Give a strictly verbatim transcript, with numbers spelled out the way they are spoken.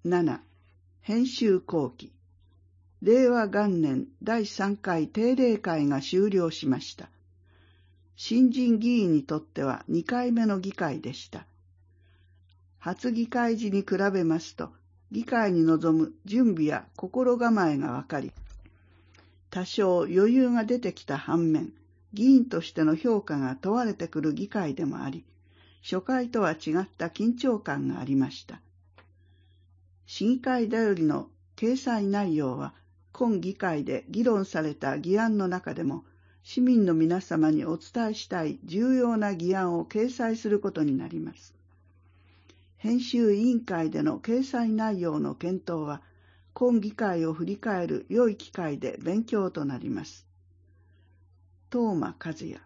なな、編集後期。れいわがんねんだいさんかい定例会が終了しました。新人議員にとってはにかいめの議会でした。初議会時に比べますと、議会に臨む準備や心構えがわかり、多少余裕が出てきた反面、議員としての評価が問われてくる議会でもあり、初回とは違った緊張感がありました。市議会だよりの掲載内容は、今議会で議論された議案の中でも、市民の皆様にお伝えしたい重要な議案を掲載することになります。編集委員会での掲載内容の検討は、今議会を振り返る良い機会で勉強となります。東間和也。